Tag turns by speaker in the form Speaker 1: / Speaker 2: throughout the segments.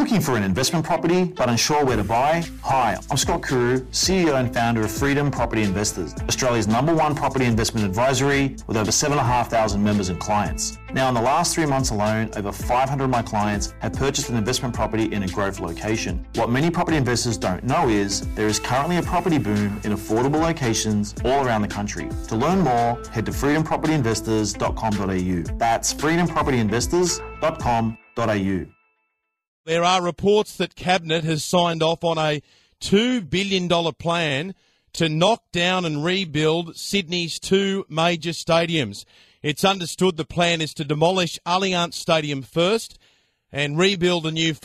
Speaker 1: looking for an investment property but unsure where to buy? Hi, I'm Scott Kuru, CEO and founder of Freedom Property Investors, Australia's #1 property investment advisory with over 7,500 members and clients. Now, in the last 3 months alone, over 500 of my clients have purchased an investment property in a growth location. What many property investors don't know is there is currently a property boom in affordable locations all around the country. To learn more, head to freedompropertyinvestors.com.au. That's freedompropertyinvestors.com.au.
Speaker 2: There are reports that Cabinet has signed off on a $2 billion plan to knock down and rebuild Sydney's 2 major stadiums. It's understood the plan is to demolish Allianz Stadium first and rebuild a new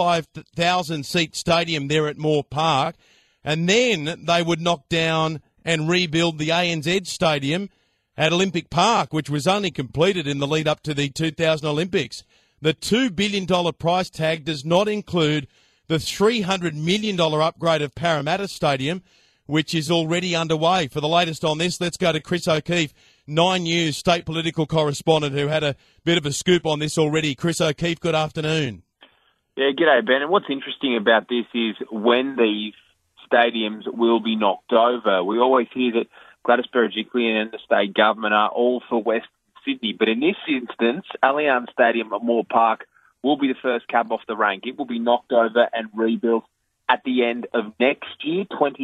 Speaker 2: 45,000-seat stadium there at Moore Park, and then they would knock down and rebuild the ANZ Stadium at Olympic Park, which was only completed in the lead up to the 2000 Olympics. The $2 billion price tag does not include the $300 million upgrade of Parramatta Stadium, which is already underway. For the latest on this, let's go to Chris O'Keefe, 9 News state political correspondent, who had a bit of a scoop on this already. Chris O'Keefe, good afternoon.
Speaker 3: Yeah, g'day, Ben. And what's interesting about this is when these stadiums will be knocked over. We always hear that Gladys Berejiklian and the state government are all for West Sydney, but in this instance, Allianz Stadium at Moore Park will be the first cab off the rank. It will be knocked over and rebuilt at the end of next year,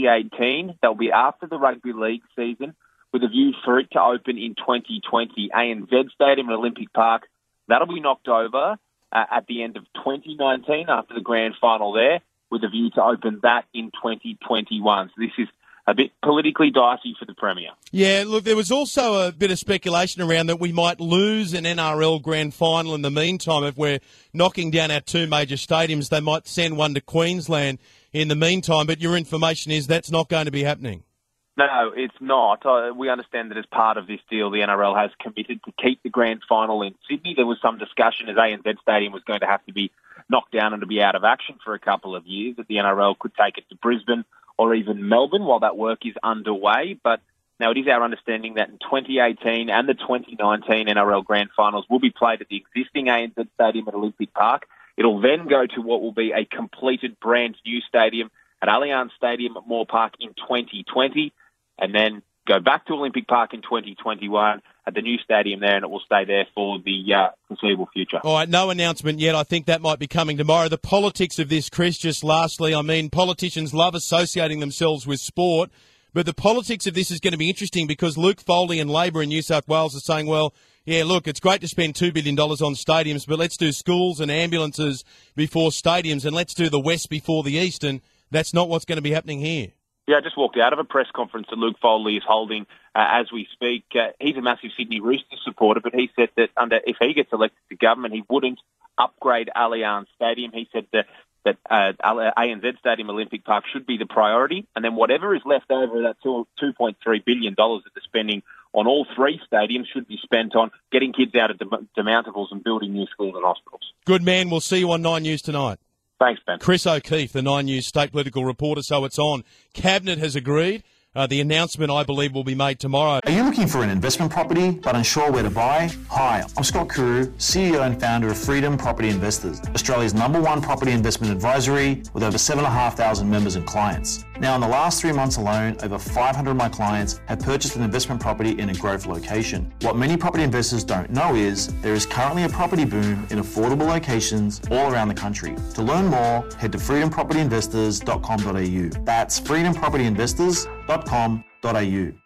Speaker 3: 2018. That'll be after the rugby league season, with a view for it to open in 2020. ANZ Stadium at Olympic Park, that'll be knocked over at the end of 2019 after the grand final there, with a view to open that in 2021. So this is a bit politically dicey for the Premier. Yeah,
Speaker 2: look, there was also a bit of speculation around that we might lose an NRL grand final in the meantime. If we're knocking down our 2 major stadiums, they might send one to Queensland in the meantime, but your information is that's not going to be happening.
Speaker 3: No, it's not. We understand that as part of this deal, the NRL has committed to keep the grand final in Sydney. There was some discussion as ANZ Stadium was going to have to be knocked down and to be out of action for a couple of years, that the NRL could take it to Brisbane or even Melbourne while that work is underway. But now it is our understanding that in 2018 and the 2019 NRL Grand Finals will be played at the existing ANZ Stadium at Olympic Park. It'll then go to what will be a completed brand new stadium at Allianz Stadium at Moore Park in 2020, and then go back to Olympic Park in 2021 at the new stadium there, and it will stay there for the foreseeable future.
Speaker 2: All right, no announcement yet. I think that might be coming tomorrow. The politics of this, Chris, just lastly, I mean, politicians love associating themselves with sport, but the politics of this is going to be interesting because Luke Foley and Labor in New South Wales are saying, well, yeah, look, it's great to spend $2 billion on stadiums, but let's do schools and ambulances before stadiums, and let's do the West before the East, and that's not what's going to be happening here.
Speaker 3: Yeah, I just walked out of a press conference that Luke Foley is holding as we speak. He's a massive Sydney Roosters supporter, but he said that if he gets elected to government, he wouldn't upgrade Allianz Stadium. He said that ANZ Stadium Olympic Park should be the priority, and then whatever is left over, that $2.3 billion that they're spending on all 3 stadiums should be spent on getting kids out of demountables and building new schools and hospitals.
Speaker 2: Good man. We'll see you on 9 News tonight.
Speaker 3: Thanks, Ben.
Speaker 2: Chris O'Keefe, the 9 News state political reporter, so it's on. Cabinet has agreed. The announcement, I believe, will be made tomorrow.
Speaker 1: Are you looking for an investment property but unsure where to buy? Hi, I'm Scott Kuru, CEO and founder of Freedom Property Investors, Australia's #1 property investment advisory with over 7,500 members and clients. Now, in the last 3 months alone, over 500 of my clients have purchased an investment property in a growth location. What many property investors don't know is there is currently a property boom in affordable locations all around the country. To learn more, head to freedompropertyinvestors.com.au. That's freedompropertyinvestors.com.au.